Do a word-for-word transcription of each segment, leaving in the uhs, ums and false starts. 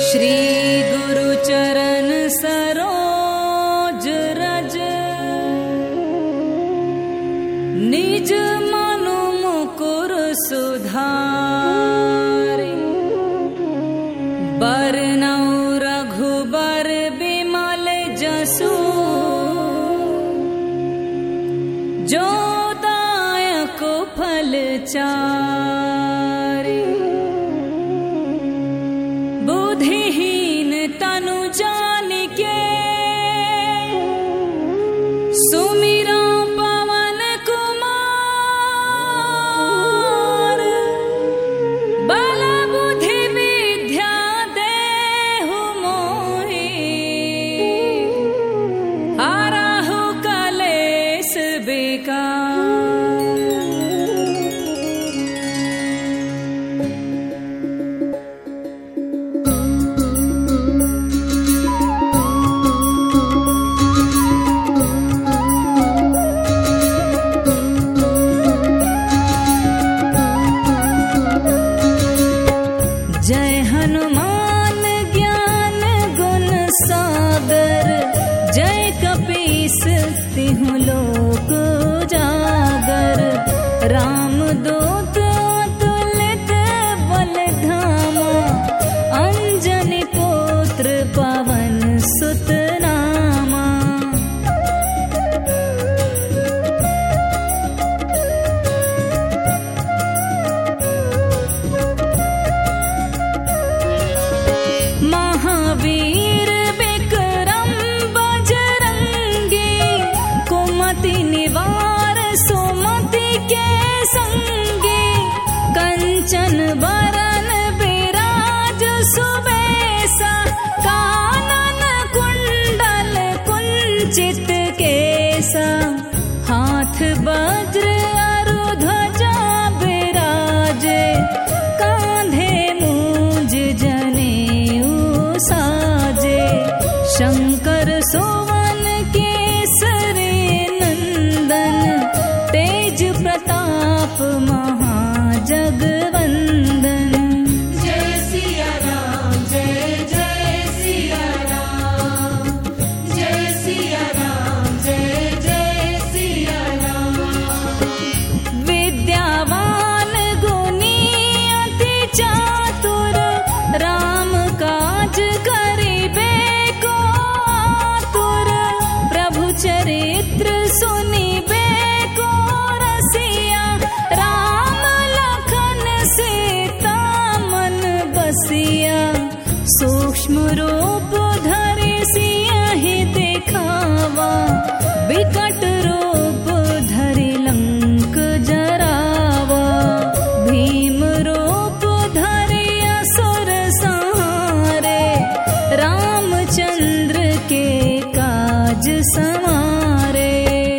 श्री गुरु चरण सरोज रज, निज मनु मुकुर सुधारि। बरनौ रघुबर बिमल जसु, जो दायक फल चारि। बुद्धिहीन तनु जानिके, सुमिरा पवन कुमार। बल बुद्धि विद्या देहु मोहि, हरहु कलेस विकार। जय हनुमान ज्ञान गुण सागर, जय कपीस तिहुँ लोक उजागर। रामदूत अतुलित बल धामा, अंजनी पुत्र पवन सुत नामा। महावीर विक्रम बजरंगी, कुमति निवार सुमति के संगी। कंचन बरन बिराज सुबेसा, कानन कुंडल कुंचित केसा। हाथ वज्र अरु ध्वजा बिराजे, कांधे मूंज जनेऊ साजे। शंकर सुवन केसरी नंदन, तेज प्रताप महाजगवंदन। जय सिया राम जय जय सिया राम, जय सिया राम जय जय सिया राम। विद्यावान गुणी अति चातुर, राम काज करिबे को आतुर। प्रभु चरित्र सुनिबे को रसिया, राम लखन सीता मन बसिया। सूक्ष्म रूप धरि सियहि दिखावा, विकट रूप धरि लंक जरावा। भीम रूप धरि असुर संहारे, रामचंद्र के काज संवारे।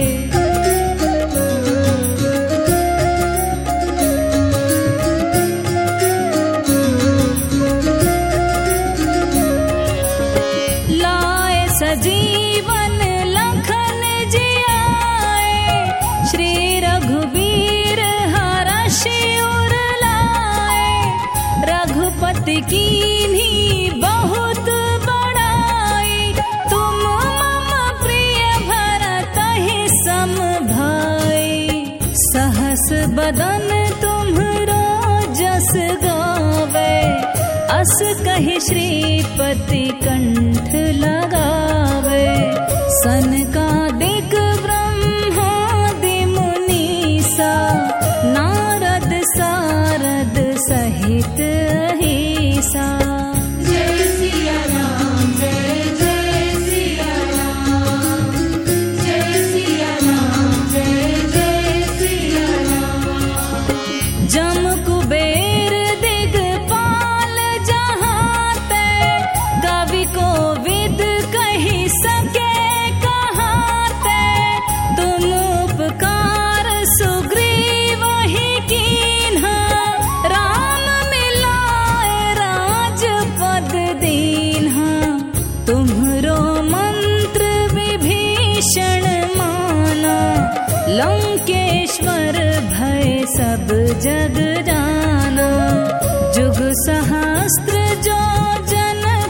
लाए सजीवन लखन जियाए, श्री रघुबीर हरषि उर लाए। रघुपति कीन्ही बहुत बड़ाई, तुम मम प्रिय भरतहि सम भाई। सहस बदन तुम्हरो जस गावे, अस कहि श्रीपति कंठ लगावे। सनकादिक ब्रह्मादि मुनीसा, नारद सारद सहित अहिसा। जय सिया राम जय जय सिया राम, जय सिया राम जय जय सिया राम। जम कुबेर दिगपाल जहाते, कवि कोविद कहि सके कहाते। तुम उपकार सुग्रीव ही कीन्हा, राम मिलाए राजपद दीन्हा। तुम्हरो मंत्र विभीषण माना, लंकेश्वर भय सब जग जाना। जुग सहस्त्र जो जन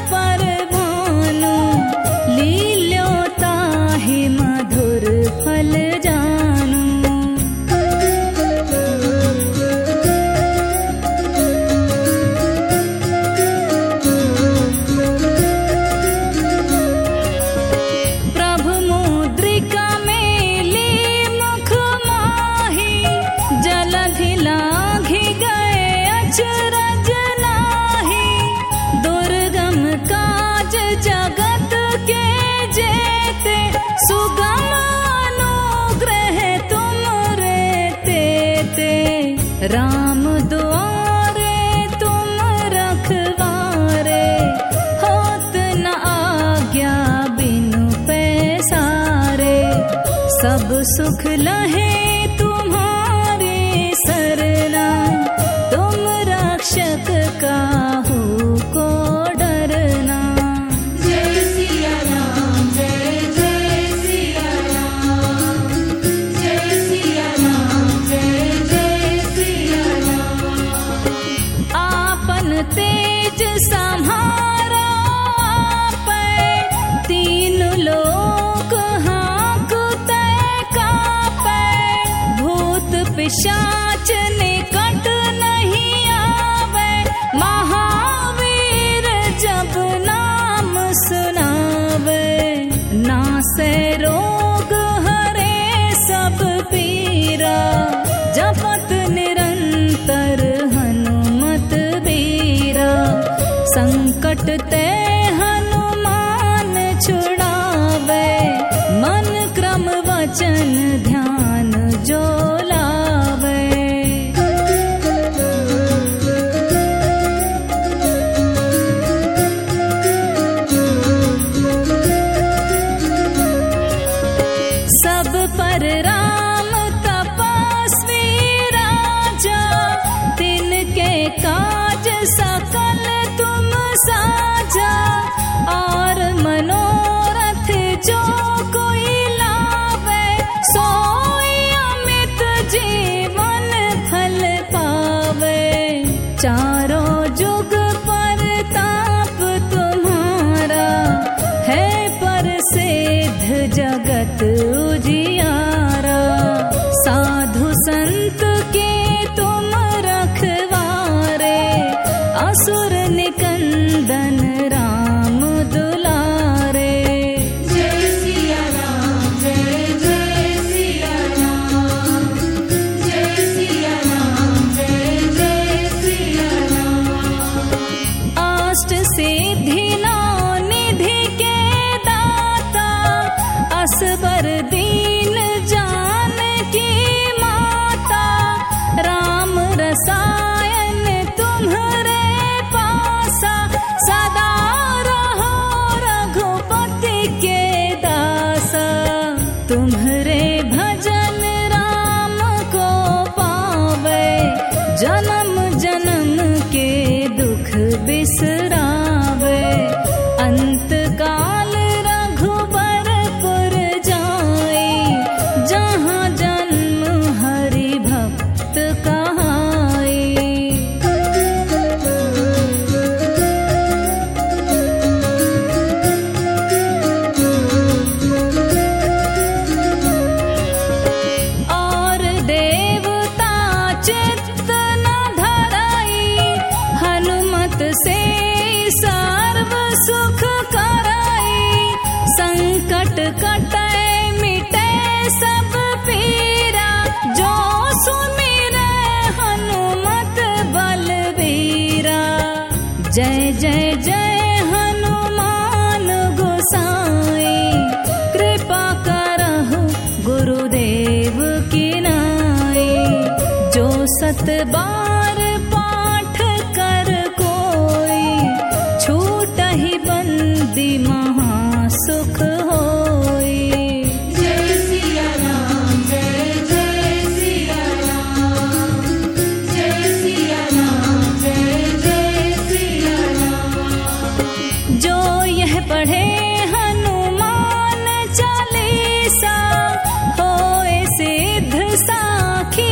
राम दुआरे तुम रखवारे, होत न आज्ञा बिनु पैसारे। सब सुख लहे तुम्हारे सरना, तुम रक्षक काहू को डरना। जय सिया राम जय जय सिया राम, जय सिया राम जय जय सिया राम। आपन तेज सम्हारा आपै, तीन लोक हांकते कापै। भूत पिशाच निकट नहीं आवे, महावीर जब नाम सुनावे। नासे रोग हरे सब पीरा, जपत निरंतर हनुमत बीरा। संकट ते हनुमान छुड़ावे, मन क्रम वचन ध्यान जो लावे। सब पर राम तपस्वी राजा, तिनके काज सकल तुम साजा। और मनोरथ जो कोई लावे, सोई अमित जीवन फल पावे। चारों जुग परताप तुम्हारा, है प्रसिद्ध जगत उजियारा। साधु संत के तुम रखवारे, असुर निकंदन राम दुलारे। जय सिया राम जय जय सिया राम, जय सिया राम जय जय सिया राम। अष्ट सिद्धि नौ निधि के दाता, असबर दीन जानकी माता। राम रसायन तुम्हरे पासा, सदा रहो रघुपति के दासा। तुम्हरे भजन राम को पावे, जन्म जन्म के दुख बिसरावे। अंत काल रघुबरपुर जाई, जहाँ जन्म हरि भक्त कहाई। और देवता चित्त न धराई, हनुमत से सर्व सुख कराई। संकट कटे मिटे सब पीरा, जो सुमिरै हनुमत बलबीरा। जय जय जय हनुमान गोसाई, कृपा करहु गुरुदेव की नाई। जो सत बार पाठ कर कोई, छूटहि बंदी महासुख होई। जय सिया राम जय जय सिया राम, जय सिया राम जय जय सिया राम। जो यह पढ़े हनुमान चालीसा, होए सिद्ध साखी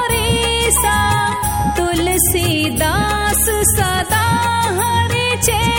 गौरीसा। तुलसीदास सदा हरि चेता,